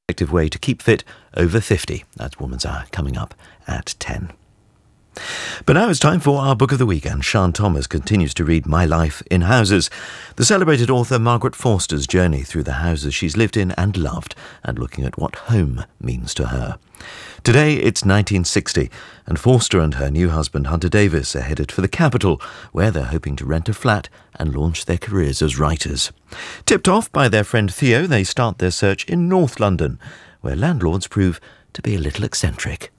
effective way to keep fit over 50. That's Woman's Hour coming up at 10. But now it's time for our Book of the Week, and Sian Thomas continues to read My Life in Houses, the celebrated author Margaret Forster's journey through the houses she's lived in and loved, and looking at what home means to her. Today it's 1960, and Forster and her new husband Hunter Davies are headed for the capital, where they're hoping to rent a flat and launch their careers as writers. Tipped off by their friend Theo, they start their search in North London, where landlords prove to be a little eccentric.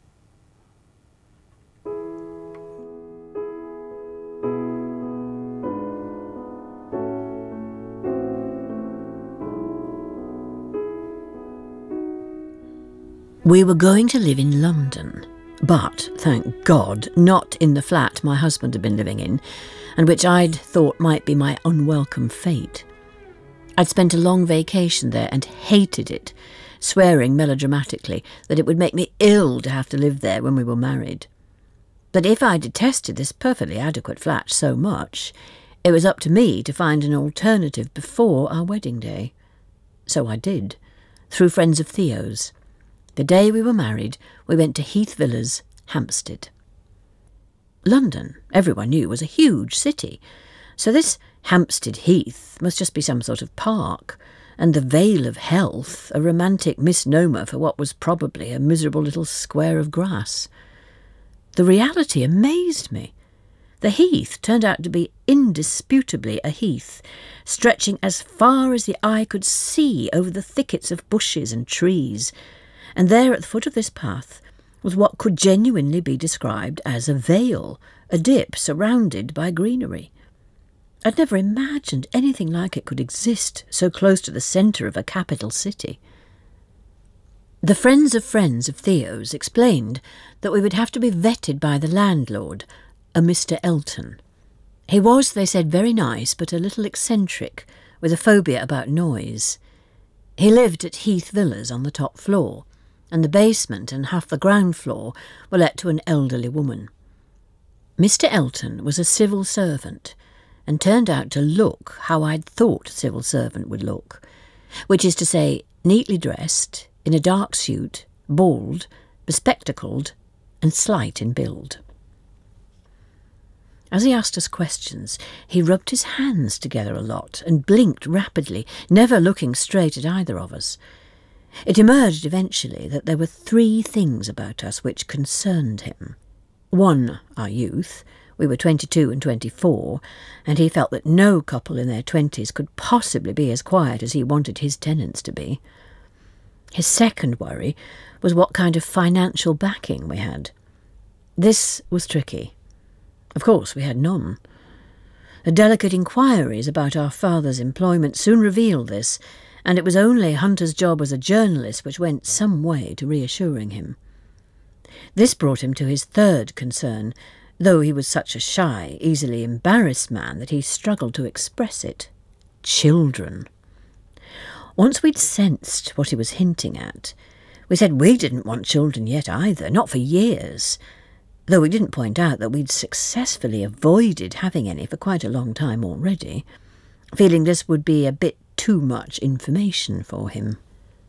We were going to live in London, but, thank God, not in the flat my husband had been living in, and which I'd thought might be my unwelcome fate. I'd spent a long vacation there and hated it, swearing melodramatically that it would make me ill to have to live there when we were married. But if I detested this perfectly adequate flat so much, it was up to me to find an alternative before our wedding day. So I did, through friends of Theo's. The day we were married, we went to Heath Villas, Hampstead. London, everyone knew, was a huge city, so this Hampstead Heath must just be some sort of park, and the Vale of Health a romantic misnomer for what was probably a miserable little square of grass. The reality amazed me. The heath turned out to be indisputably a heath, stretching as far as the eye could see over the thickets of bushes and trees, and there at the foot of this path was what could genuinely be described as a vale, a dip surrounded by greenery. I'd never imagined anything like it could exist so close to the centre of a capital city. The friends of Theo's explained that we would have to be vetted by the landlord, a Mr. Elton. He was, they said, very nice, but a little eccentric, with a phobia about noise. He lived at Heath Villas on the top floor, and the basement and half the ground floor were let to an elderly woman. Mr. Elton was a civil servant, and turned out to look how I'd thought a civil servant would look, which is to say, neatly dressed, in a dark suit, bald, bespectacled, and slight in build. As he asked us questions, he rubbed his hands together a lot and blinked rapidly, never looking straight at either of us. It emerged eventually that there were 3 things about us which concerned him. 1, our youth. We were 22 and 24, and he felt that no couple in their 20s could possibly be as quiet as he wanted his tenants to be. His second worry was what kind of financial backing we had. This was tricky. Of course, we had none. The delicate inquiries about our father's employment soon revealed this, and it was only Hunter's job as a journalist which went some way to reassuring him. This brought him to his third concern, though he was such a shy, easily embarrassed man that he struggled to express it. Children. Once we'd sensed what he was hinting at, we said we didn't want children yet either, not for years, though we didn't point out that we'd successfully avoided having any for quite a long time already, feeling this would be a bit too much information for him.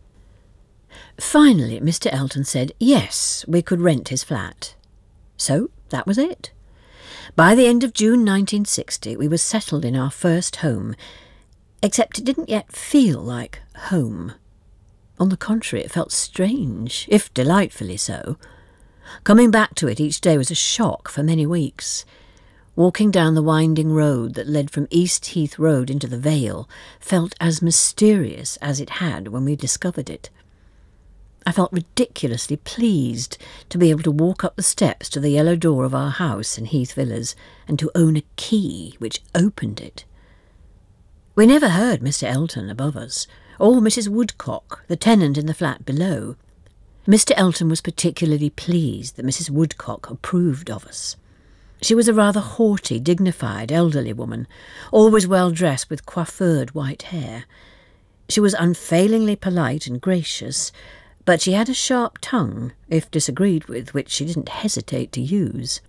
Finally, Mr. Elton said yes, we could rent his flat. So that was it. By the end of June 1960, we were settled in our first home, except it didn't yet feel like home. On the contrary, it felt strange, if delightfully so. Coming back to it each day was a shock for many weeks. Walking down the winding road that led from East Heath Road into the Vale felt as mysterious as it had when we discovered it. I felt ridiculously pleased to be able to walk up the steps to the yellow door of our house in Heath Villas and to own a key which opened it. We never heard Mr. Elton above us, or Mrs. Woodcock, the tenant in the flat below. Mr. Elton was particularly pleased that Mrs. Woodcock approved of us. She was a rather haughty, dignified, elderly woman, always well dressed with coiffured white hair. She was unfailingly polite and gracious, but she had a sharp tongue, if disagreed with, which she didn't hesitate to use.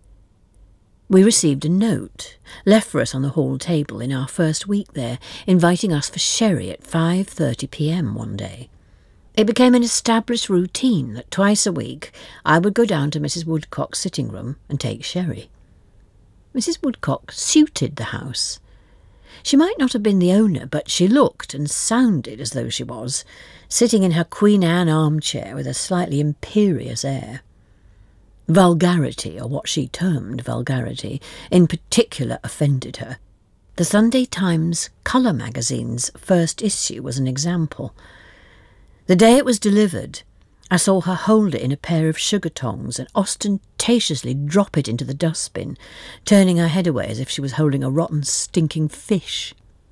We received a note, left for us on the hall table in our first week there, inviting us for sherry at 5:30 p.m. one day. It became an established routine that twice a week I would go down to Mrs. Woodcock's sitting room and take sherry. Mrs. Woodcock suited the house. She might not have been the owner, but she looked and sounded as though she was, sitting in her Queen Anne armchair with a slightly imperious air. Vulgarity, or what she termed vulgarity, in particular offended her. The Sunday Times Colour magazine's first issue was an example. The day it was delivered, I saw her hold it in a pair of sugar tongs and ostentatiously drop it into the dustbin, turning her head away as if she was holding a rotten, stinking fish.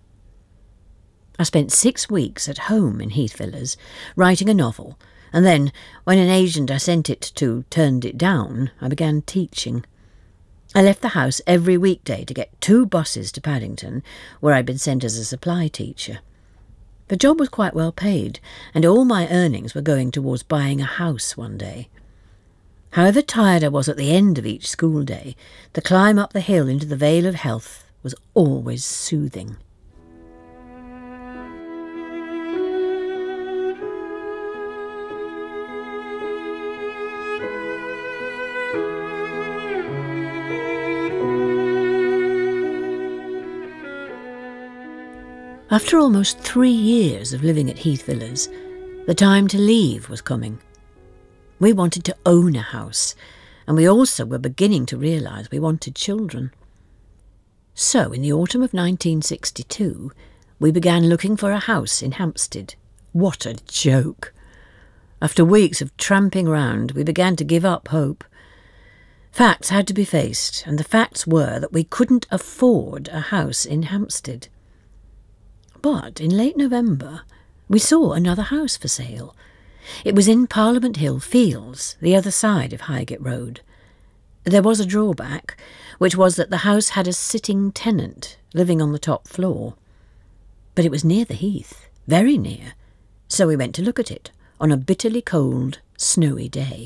I spent 6 weeks at home in Heath Villas, writing a novel, and then, when an agent I sent it to turned it down, I began teaching. I left the house every weekday to get 2 buses to Paddington, where I'd been sent as a supply teacher. The job was quite well paid, and all my earnings were going towards buying a house one day. However tired I was at the end of each school day, the climb up the hill into the Vale of Health was always soothing. After almost 3 years of living at Heath Villas, the time to leave was coming. We wanted to own a house, and we also were beginning to realise we wanted children. So, in the autumn of 1962, we began looking for a house in Hampstead. What a joke! After weeks of tramping round, we began to give up hope. Facts had to be faced, and the facts were that we couldn't afford a house in Hampstead. But in late November, we saw another house for sale. It was in Parliament Hill Fields, the other side of Highgate Road. There was a drawback, which was that the house had a sitting tenant living on the top floor. But it was near the heath, very near, so we went to look at it on a bitterly cold, snowy day.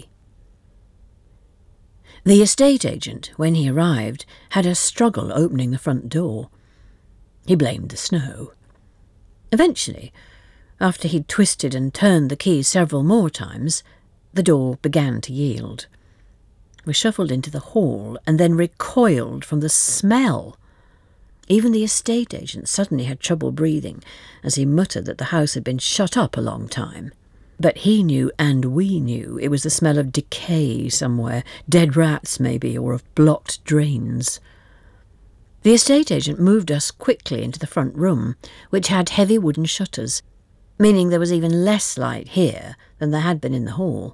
The estate agent, when he arrived, had a struggle opening the front door. He blamed the snow. Eventually, after he'd twisted and turned the key several more times, the door began to yield. We shuffled into the hall and then recoiled from the smell. Even the estate agent suddenly had trouble breathing as he muttered that the house had been shut up a long time. But he knew, and we knew, it was the smell of decay somewhere, dead rats maybe, or of blocked drains. The estate agent moved us quickly into the front room, which had heavy wooden shutters, meaning there was even less light here than there had been in the hall.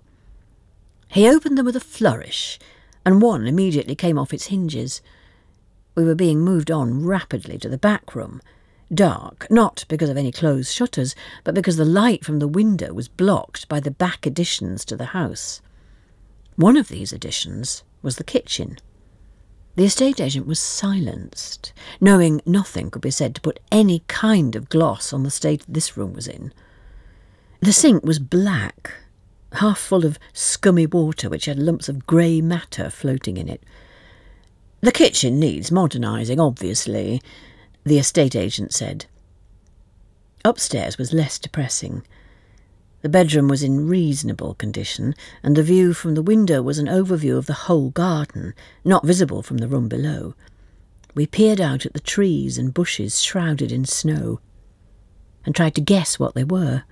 He opened them with a flourish, and one immediately came off its hinges. We were being moved on rapidly to the back room, dark, not because of any closed shutters, but because the light from the window was blocked by the back additions to the house. One of these additions was the kitchen. The estate agent was silenced, knowing nothing could be said to put any kind of gloss on the state this room was in. The sink was black, half full of scummy water which had lumps of grey matter floating in it. "The kitchen needs modernising, obviously," the estate agent said. Upstairs was less depressing. The bedroom was in reasonable condition, and the view from the window was an overview of the whole garden, not visible from the room below. We peered out at the trees and bushes shrouded in snow, and tried to guess what they were.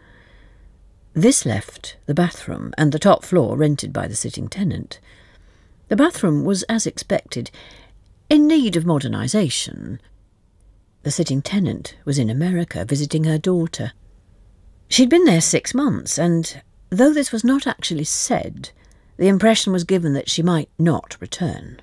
This left the bathroom and the top floor rented by the sitting tenant. The bathroom was, as expected, in need of modernisation. The sitting tenant was in America visiting her daughter. She'd been there 6 months, and though this was not actually said, the impression was given that she might not return.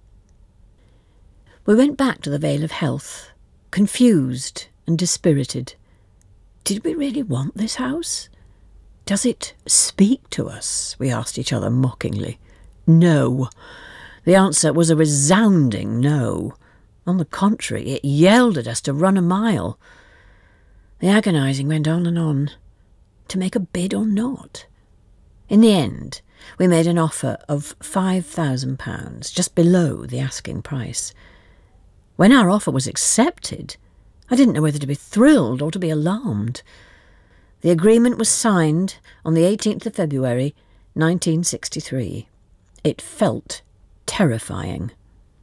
We went back to the Vale of Health, confused and dispirited. Did we really want this house? Does it speak to us? We asked each other mockingly. No. The answer was a resounding no. On the contrary, it yelled at us to run a mile. The agonising went on and on. To make a bid or not? In the end, we made an offer of £5,000, just below the asking price. When our offer was accepted, I didn't know whether to be thrilled or to be alarmed. The agreement was signed on the 18th of February, 1963. It felt terrifying.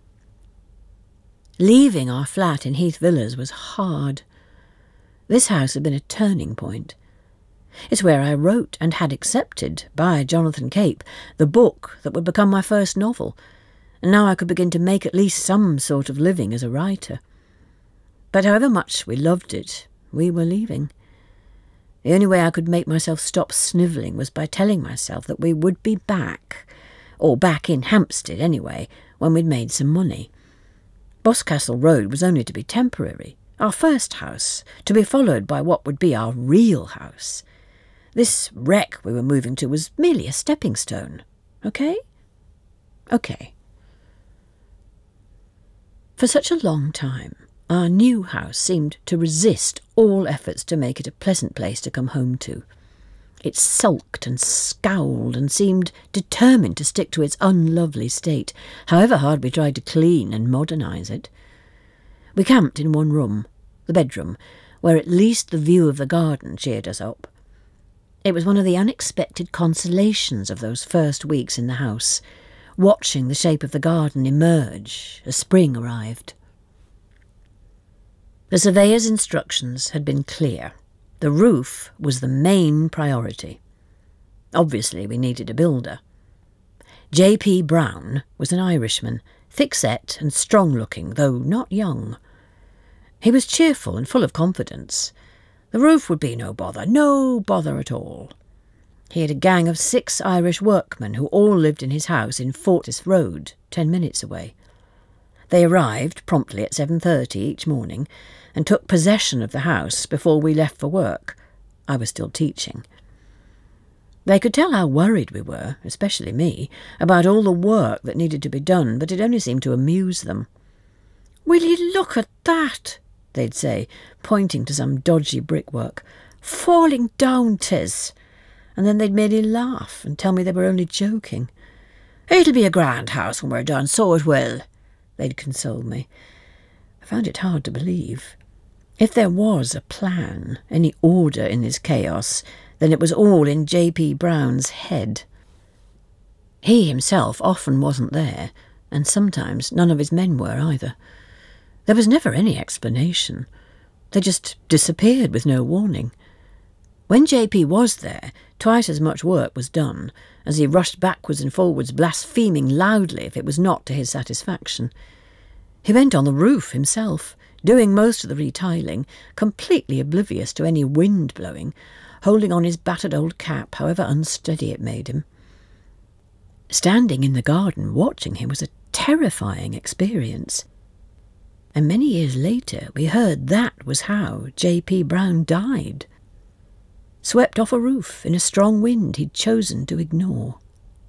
Leaving our flat in Heath Villas was hard. This house had been a turning point. It's where I wrote and had accepted, by Jonathan Cape, the book that would become my first novel, and now I could begin to make at least some sort of living as a writer. But however much we loved it, we were leaving. The only way I could make myself stop snivelling was by telling myself that we would be back, or back in Hampstead anyway, when we'd made some money. Boscastle Road was only to be temporary, our first house, to be followed by what would be our real house. This wreck we were moving to was merely a stepping stone. OK? OK. For such a long time, our new house seemed to resist all efforts to make it a pleasant place to come home to. It sulked and scowled and seemed determined to stick to its unlovely state, however hard we tried to clean and modernise it. We camped in one room, the bedroom, where at least the view of the garden cheered us up. It was one of the unexpected consolations of those first weeks in the house, watching the shape of the garden emerge as spring arrived. The surveyor's instructions had been clear. The roof was the main priority. Obviously, we needed a builder. J.P. Brown was an Irishman, thick-set and strong-looking, though not young. He was cheerful and full of confidence. The roof would be no bother at all. He had a gang of 6 Irish workmen who all lived in his house in Fortis Road, 10 minutes away. They arrived promptly at 7:30 each morning and took possession of the house before we left for work. I was still teaching. They could tell how worried we were, especially me, about all the work that needed to be done, but it only seemed to amuse them. "Will you look at that?" they'd say, pointing to some dodgy brickwork. "Falling down 'tis." And then they'd merely laugh and tell me they were only joking. "It'll be a grand house when we're done, so it will," they'd console me. I found it hard to believe. If there was a plan, any order in this chaos, then it was all in J.P. Brown's head. He himself often wasn't there, and sometimes none of his men were either. There was never any explanation. They just disappeared with no warning. When J.P. was there, twice as much work was done, as he rushed backwards and forwards, blaspheming loudly if it was not to his satisfaction. He went on the roof himself, doing most of the retiling, completely oblivious to any wind blowing, holding on his battered old cap, however unsteady it made him. Standing in the garden watching him was a terrifying experience. And many years later we heard that was how J.P. Brown died. Swept off a roof in a strong wind he'd chosen to ignore.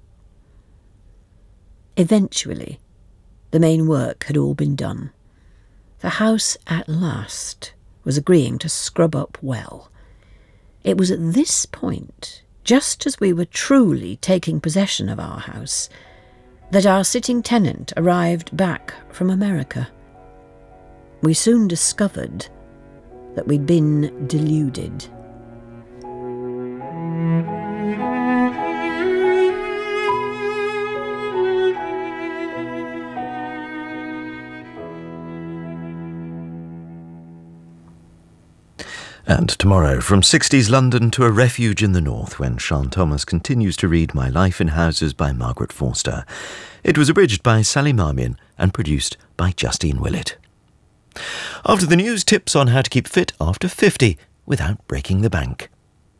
Eventually, the main work had all been done. The house at last was agreeing to scrub up well. It was at this point, just as we were truly taking possession of our house, that our sitting tenant arrived back from America. We soon discovered that we'd been deluded. And tomorrow, from 60s London to a refuge in the north, when Sian Thomas continues to read My Life in Houses by Margaret Forster. It was abridged by Sally Marmion and produced by Justine Willett. After the news, tips on how to keep fit after 50 without breaking the bank.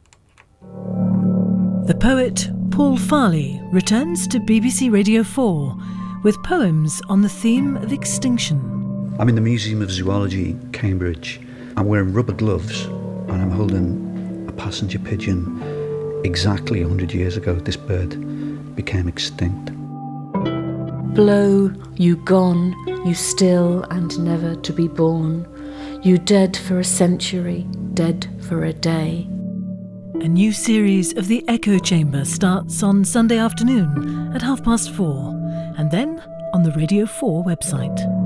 The poet Paul Farley returns to BBC Radio 4 with poems on the theme of extinction. I'm in the Museum of Zoology, Cambridge. I'm wearing rubber gloves and I'm holding a passenger pigeon. Exactly 100 years ago, this bird became extinct. Blow, you gone, you still and never to be born. You dead for a century, dead for a day. A new series of The Echo Chamber starts on Sunday afternoon at 4:30, and then on the Radio 4 website.